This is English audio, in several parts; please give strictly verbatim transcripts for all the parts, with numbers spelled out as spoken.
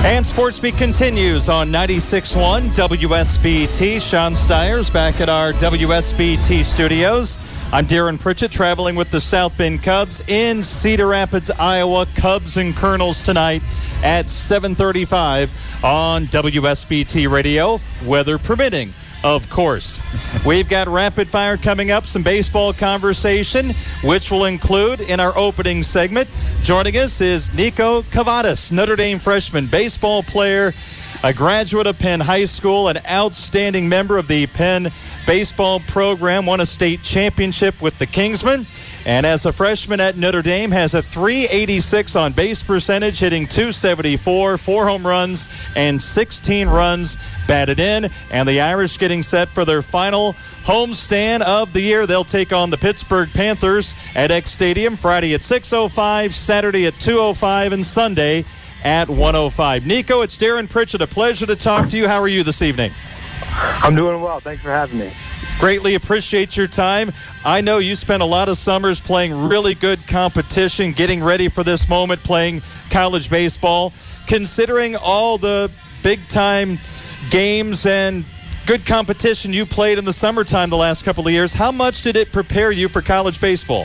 And Sports Beat continues on ninety-six point one W S B T. Sean Stiers back at our W S B T studios. I'm Darren Pritchett, traveling with the South Bend Cubs in Cedar Rapids, Iowa. Cubs and Colonels tonight at seven thirty-five on W S B T Radio, weather permitting, of course. We've got rapid fire coming up, some baseball conversation, which will include in our opening segment. Joining us is Nico Kavadas, Notre Dame freshman baseball player, a graduate of Penn High School, an outstanding member of the Penn baseball program, won a state championship with the Kingsmen, and as a freshman at Notre Dame has a three eighty-six on base percentage, hitting two seventy-four, four home runs and sixteen runs batted in. And the Irish getting set for their final homestand of the year. They'll take on the Pittsburgh Panthers at X Stadium Friday at six oh five, Saturday at two oh five, and Sunday at one oh five. Nico, it's Darren Pritchett. A pleasure to talk to you. How are you this evening? I'm doing well. Thanks for having me. Greatly appreciate your time. I know you spent a lot of summers playing really good competition, getting ready for this moment, playing college baseball. Considering all the big-time games and good competition you played in the summertime the last couple of years, how much did it prepare you for college baseball?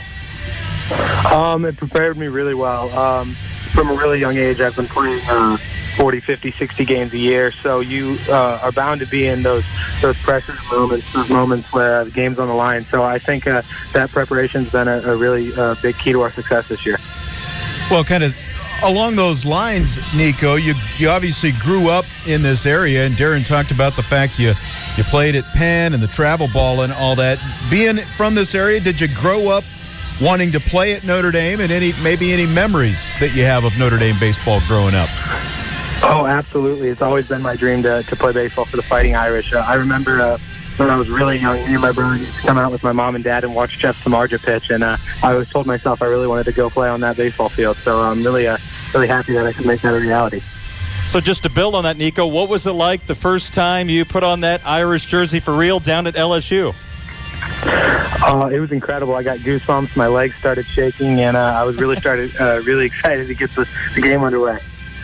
Um, it prepared me really well. Um, from a really young age, I've been playing uh, forty, fifty, sixty games a year, so you uh, are bound to be in those those pressure moments, those moments where the game's on the line. So I think uh, that preparation's been a, a really uh, big key to our success this year. Well, kind of along those lines, Nico, you you obviously grew up in this area, and Darren talked about the fact you you played at Penn and the travel ball and all that. Being from this area, did you grow up wanting to play at Notre Dame, and any maybe any memories that you have of Notre Dame baseball growing up? Oh, absolutely. It's always been my dream to, to play baseball for the Fighting Irish. Uh, I remember uh, when I was really young, me and my brother used to come out with my mom and dad and watch Jeff Samardzija pitch, and uh, I always told myself I really wanted to go play on that baseball field. So I'm really, uh, really happy that I could make that a reality. So just to build on that, Nico, what was it like the first time you put on that Irish jersey for real down at L S U? Uh, it was incredible. I got goosebumps. My legs started shaking, and uh, I was really started uh, really excited to get the, the game underway.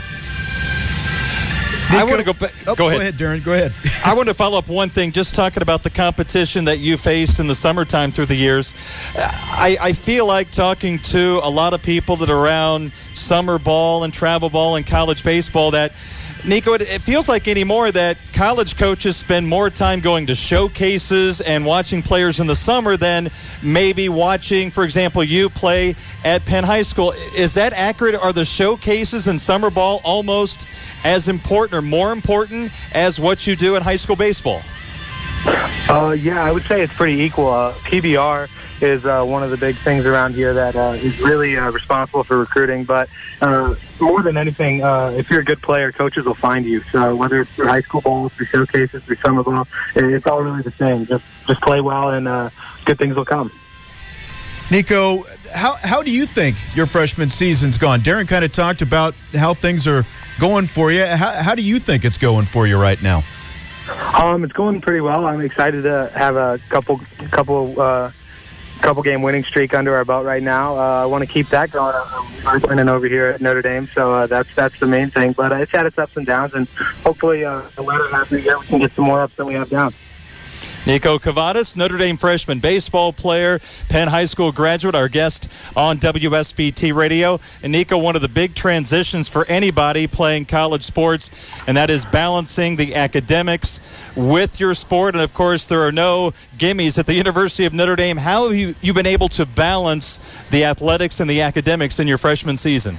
Nico, I want to go back. Oh, go ahead. Go ahead, Darren. Go ahead. I want to follow up one thing, just talking about the competition that you faced in the summertime through the years. I, I feel like talking to a lot of people that are around summer ball and travel ball and college baseball that, Nico, it, it feels like anymore that college coaches spend more time going to showcases and watching players in the summer than maybe watching, for example, you play at Penn High School. Is that accurate? Are the showcases in summer ball almost as important or more important as what you do in high school baseball? Uh, yeah, I would say it's pretty equal. Uh, P B R is uh, one of the big things around here that uh, is really uh, responsible for recruiting. But uh, more than anything, uh, if you're a good player, coaches will find you. So whether it's through high school ball, through showcases, through summer ball, it's all really the same. Just just play well, and uh, good things will come. Nico, how how do you think your freshman season's gone? Darren kind of talked about how things are going for you. How, how do you think it's going for you right now? Um, it's going pretty well. I'm excited to have a couple couple uh, couple game winning streak under our belt right now. Uh, I want to keep that going. I'm winning over here at Notre Dame, so uh, that's that's the main thing. But uh, it's had its ups and downs, and hopefully uh, the latter half of the year we can get some more ups than we have downs. Nico Kavadas, Notre Dame freshman baseball player, Penn High School graduate, our guest on W S B T Radio. And Nico, one of the big transitions for anybody playing college sports, and that is balancing the academics with your sport. And, of course, there are no gimmies at the University of Notre Dame. How have you, you been able to balance the athletics and the academics in your freshman season?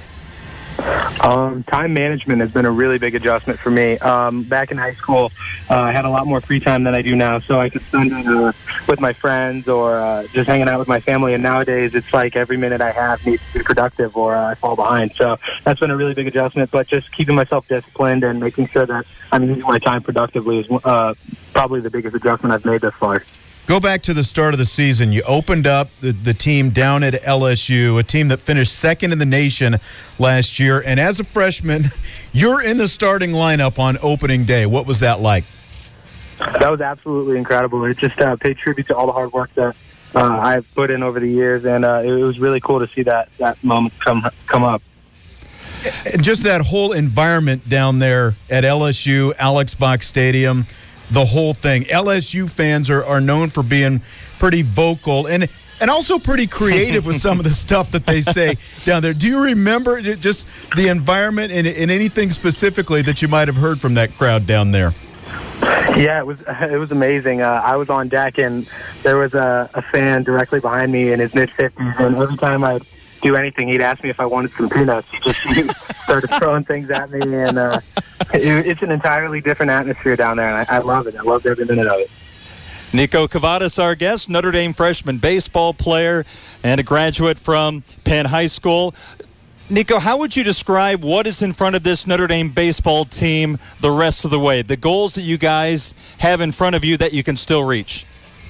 Um, time management has been a really big adjustment for me. Um, back in high school, uh, I had a lot more free time than I do now, so I could spend it uh, with my friends or uh, just hanging out with my family. And nowadays, it's like every minute I have needs to be productive or uh, I fall behind. So that's been a really big adjustment. But just keeping myself disciplined and making sure that I'm using my time productively is uh, probably the biggest adjustment I've made thus far. Go back to the start of the season. You opened up the, the team down at L S U, a team that finished second in the nation last year. And as a freshman, you're in the starting lineup on opening day. What was that like? That was absolutely incredible. It just uh, paid tribute to all the hard work that uh, I've put in over the years, and uh, it was really cool to see that, that moment come come up. And just that whole environment down there at L S U, Alex Box Stadium, the whole thing. L S U fans are, are known for being pretty vocal and and also pretty creative with some of the stuff that they say down there. Do you remember just the environment and, and anything specifically that you might have heard from that crowd down there? Yeah, it was it was amazing. Uh, I was on deck, and there was a, a fan directly behind me in his mid-fifties, and every time I'd do anything, he'd ask me if I wanted some peanuts. He just he started throwing things at me, and uh, it, it's an entirely different atmosphere down there, and I, I love it. I love every minute of it. Nico Kavadas, our guest, Notre Dame freshman baseball player and a graduate from Penn High School. Nico, how would you describe what is in front of this Notre Dame baseball team the rest of the way? The goals that you guys have in front of you that you can still reach?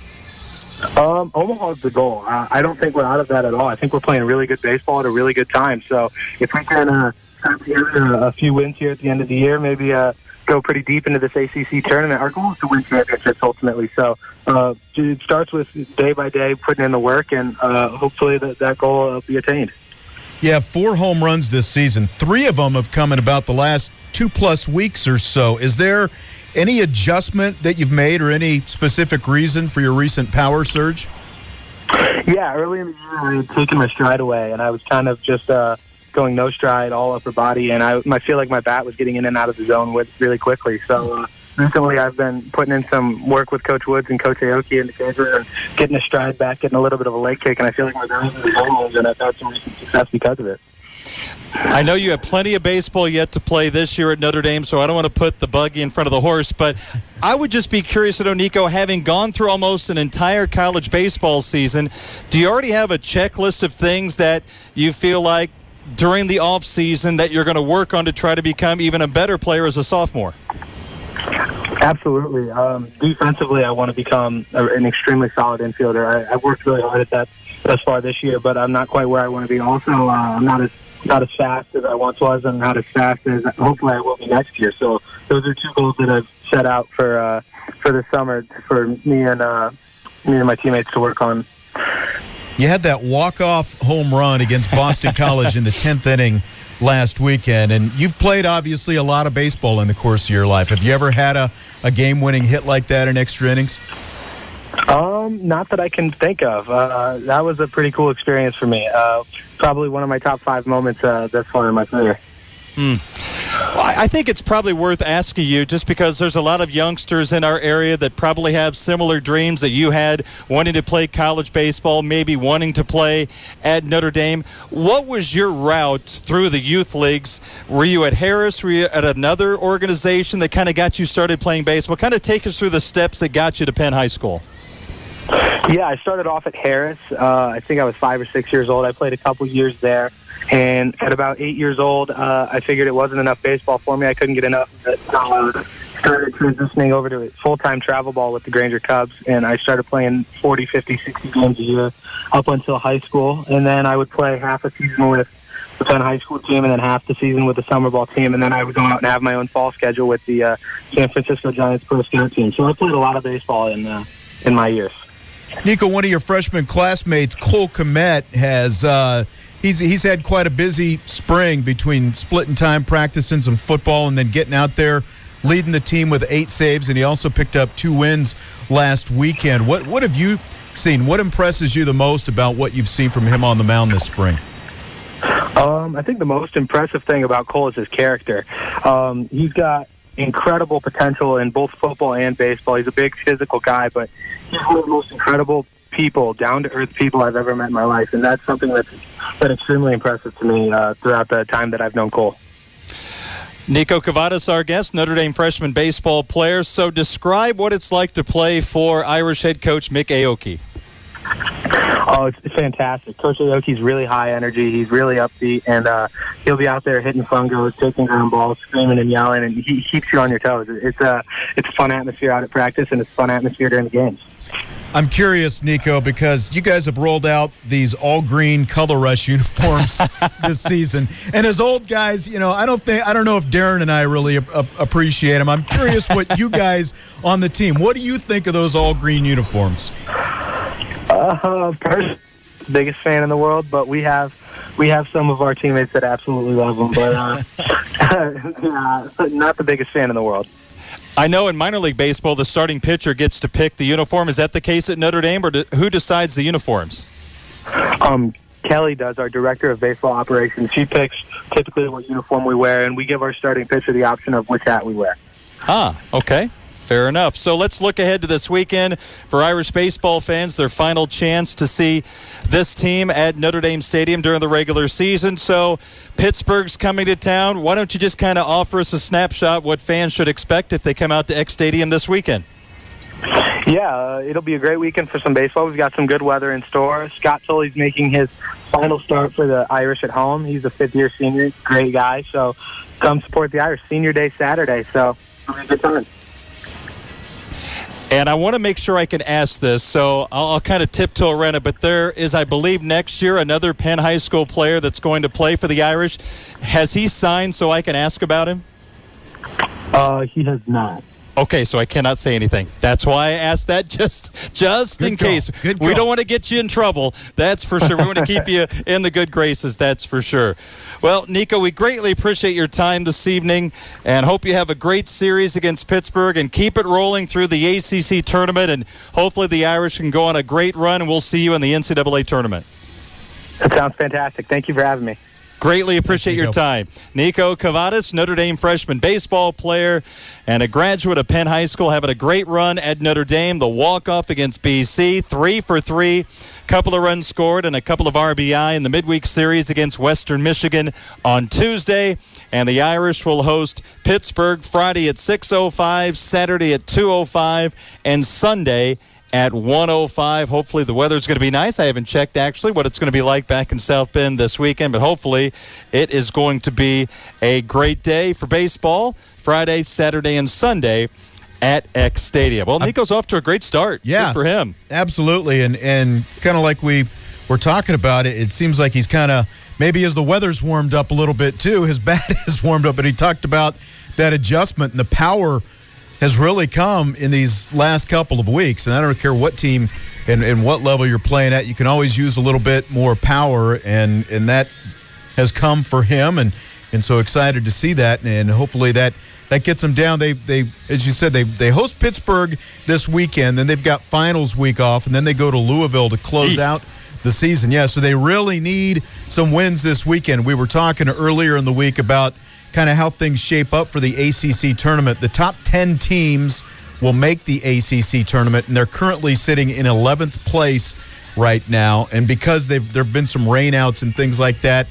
Um, Omaha is the goal. Uh, I don't think we're out of that at all. I think we're playing really good baseball at a really good time. So if we can uh, come together a few wins here at the end of the year, maybe uh, go pretty deep into this A C C tournament. Our goal is to win championships ultimately. So uh, it starts with day by day putting in the work, and uh, hopefully that, that goal will be attained. You have four home runs this season. Three of them have come in about the last two-plus weeks or so. Is there any adjustment that you've made or any specific reason for your recent power surge? Yeah, early in the year I had taken my stride away, and I was kind of just uh, going no stride, all upper body, and I, I feel like my bat was getting in and out of the zone with really quickly. So uh, recently I've been putting in some work with Coach Woods and Coach Aoki in the cager and getting a stride back, getting a little bit of a leg kick, and I feel like my bat is in the zone, and I've had some recent success because of it. I know you have plenty of baseball yet to play this year at Notre Dame, so I don't want to put the buggy in front of the horse, but I would just be curious to know, Nico, having gone through almost an entire college baseball season, do you already have a checklist of things that you feel like during the off season that you're going to work on to try to become even a better player as a sophomore? Absolutely. Um, defensively, I want to become a, an extremely solid infielder. I, I've worked really hard at that thus far this year, but I'm not quite where I want to be. Also, uh, I'm not as not as fast as I once was, and not as fast as hopefully I will be next year. So those are two goals that I've set out for uh, for the summer for me and uh, me and my teammates to work on. You had that walk-off home run against Boston College in the tenth inning last weekend, and you've played obviously a lot of baseball in the course of your life. Have you ever had a, a game-winning hit like that in extra innings? Um, not that I can think of. Uh, that was a pretty cool experience for me. Uh, probably one of my top five moments uh, thus far in my career. Hmm. Well, I think it's probably worth asking you, just because there's a lot of youngsters in our area that probably have similar dreams that you had, wanting to play college baseball, maybe wanting to play at Notre Dame. What was your route through the youth leagues? Were you at Harris? Were you at another organization that kind of got you started playing baseball? Kind of take us through the steps that got you to Penn High School. Yeah, I started off at Harris. Uh, I think I was five or six years old. I played a couple years there. And at about eight years old, uh, I figured it wasn't enough baseball for me. I couldn't get enough of it. So I started transitioning over to full-time travel ball with the Granger Cubs, and I started playing forty, fifty, sixty games a year up until high school. And then I would play half a season with the Penn High School team and then half the season with the summer ball team. And then I would go out and have my own fall schedule with the uh, San Francisco Giants Pro Scout team. So I played a lot of baseball in, uh, in my years. Nico, one of your freshman classmates, Cole Kmet, has uh, he's he's had quite a busy spring between splitting time, practicing some football, and then getting out there, leading the team with eight saves, and he also picked up two wins last weekend. What what have you seen? What impresses you the most about what you've seen from him on the mound this spring? Um, I think the most impressive thing about Cole is his character. Um, he's got incredible potential in both football and baseball. He's a big physical guy, but he's one of the most incredible people, down-to-earth people I've ever met in my life, and that's something that's been extremely impressive to me uh, throughout the time that I've known Cole. Nico Kavadas, our guest, Notre Dame freshman baseball player. So describe what it's like to play for Irish head coach Mick Aoki. Oh, it's fantastic. Coach Aoki's really high energy. He's really upbeat, and uh, he'll be out there hitting fungos, taking ground balls, screaming and yelling, and he keeps you on your toes. It's a, it's a fun atmosphere out at practice, and it's a fun atmosphere during the games. I'm curious, Nico, because you guys have rolled out these all-green Color Rush uniforms this season, and as old guys, you know, I don't think I don't know if Darren and I really a- a- appreciate them. I'm curious what you guys on the team. What do you think of those all-green uniforms? Uh, personally, biggest fan in the world, but we have we have some of our teammates that absolutely love him, but uh, uh, not the biggest fan in the world. I know in minor league baseball, the starting pitcher gets to pick the uniform. Is that the case at Notre Dame, or do, who decides the uniforms? Um, Kelly does, our director of baseball operations. She picks typically what uniform we wear, and we give our starting pitcher the option of which hat we wear. Ah, okay. Fair enough. So let's look ahead to this weekend for Irish baseball fans, their final chance to see this team at Notre Dame Stadium during the regular season. So Pittsburgh's coming to town. Why don't you just kind of offer us a snapshot what fans should expect if they come out to X Stadium this weekend? Yeah, uh, it'll be a great weekend for some baseball. We've got some good weather in store. Scott Tully's making his final start for the Irish at home. He's a fifth-year senior, great guy. So come support the Irish. Senior Day Saturday, so it'll be a good time. And I want to make sure I can ask this, so I'll, I'll kind of tiptoe around it, but there is, I believe, next year another Penn High School player that's going to play for the Irish. Has he signed so I can ask about him? Uh, he has not. Okay, so I cannot say anything. That's why I asked that, just just good in call. case. Good we call. don't want to get you in trouble, that's for sure. We want to keep you in the good graces, that's for sure. Well, Nico, we greatly appreciate your time this evening and hope you have a great series against Pittsburgh and keep it rolling through the A C C tournament, and hopefully the Irish can go on a great run, and we'll see you in the N C double A tournament. That sounds fantastic. Thank you for having me. Greatly appreciate your time. Nico Kavadas, Notre Dame freshman baseball player and a graduate of Penn High School, having a great run at Notre Dame. The walk-off against B C, three for three, couple of runs scored and a couple of R B I in the midweek series against Western Michigan on Tuesday. And the Irish will host Pittsburgh Friday at six oh five, Saturday at two oh five, and Sunday at one oh five. Hopefully the weather's going to be nice. I haven't checked actually what it's going to be like back in South Bend this weekend, but hopefully it is going to be a great day for baseball Friday, Saturday, and Sunday at X Stadium. Well, Nico's off to a great start. Yeah, good for him. Absolutely, and and kind of like we were talking about it, it seems like he's kind of, maybe as the weather's warmed up a little bit too, his bat is warmed up, but he talked about that adjustment and the power has really come in these last couple of weeks. And I don't care what team and, and what level you're playing at, you can always use a little bit more power, and, and that has come for him. And, and so excited to see that, and hopefully that, that gets them down. They, they, as you said, they, they host Pittsburgh this weekend, then they've got finals week off, and then they go to Louisville to close Eesh. out the season. Yeah, so they really need some wins this weekend. We were talking earlier in the week about kind of how things shape up for the A C C tournament. The top ten teams will make the A C C tournament, and they're currently sitting in eleventh place right now. And because they've, there have been some rainouts and things like that,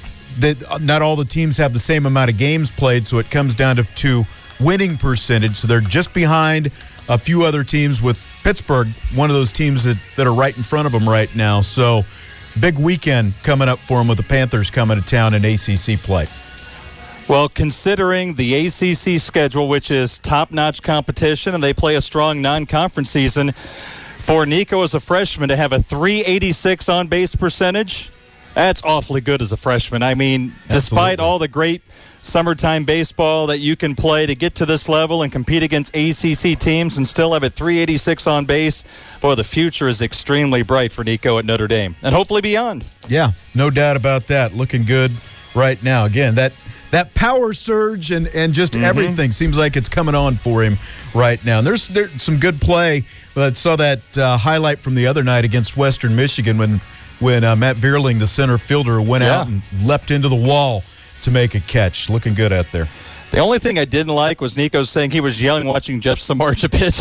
that not all the teams have the same amount of games played, so it comes down to, to winning percentage. So they're just behind a few other teams, with Pittsburgh, one of those teams that, that are right in front of them right now. So big weekend coming up for them with the Panthers coming to town in A C C play. Well, considering the A C C schedule, which is top-notch competition, and they play a strong non-conference season, for Nico as a freshman to have a three eighty-six on-base percentage, that's awfully good as a freshman. I mean, Absolutely. Despite all the great summertime baseball that you can play, to get to this level and compete against A C C teams and still have a three eighty-six on base, boy, the future is extremely bright for Nico at Notre Dame, and hopefully beyond. Yeah, no doubt about that. Looking good right now. Again, that that power surge and, and just mm-hmm. everything seems like it's coming on for him right now. And there's, there's some good play. I saw that uh, highlight from the other night against Western Michigan when when uh, Matt Vierling, the center fielder, went yeah. out and leapt into the wall to make a catch. Looking good out there. The only thing I didn't like was Nico saying he was yelling watching Jeff Samardzija pitch.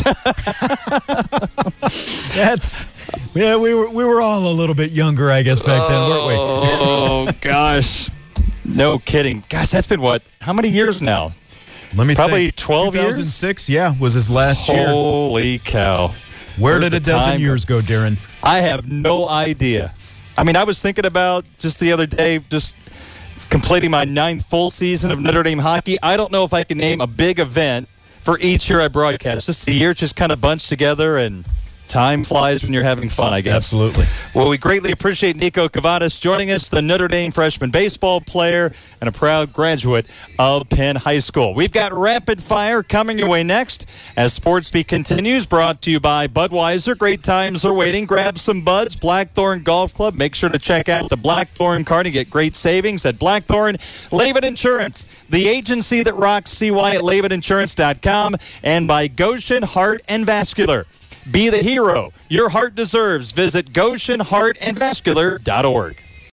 That's yeah. We were we were all a little bit younger, I guess, back then, weren't we? Oh gosh, no kidding. Gosh, that's been what? How many years now? Let me probably think. twelve years. two thousand six, yeah, was his last year. Holy cow! Where Where's did a the dozen time years go, Darren? I have no idea. I mean, I was thinking about just the other day, just completing my ninth full season of Notre Dame hockey. I don't know if I can name a big event for each year I broadcast. Just the years just kind of bunched together, and Time flies when you're having fun, I guess. Absolutely. Well, we greatly appreciate Nico Cavadas joining us, the Notre Dame freshman baseball player and a proud graduate of Penn High School. We've got Rapid Fire coming your way next as Sportsbeat continues, brought to you by Budweiser. Great times are waiting. Grab some buds. Blackthorn Golf Club. Make sure to check out the Blackthorn card and get great savings at Blackthorn. Lavin Insurance, the agency that rocks C Y at lavin insurance dot com, and by Goshen Heart and Vascular. Be the hero your heart deserves. Visit goshen heart and vascular dot org.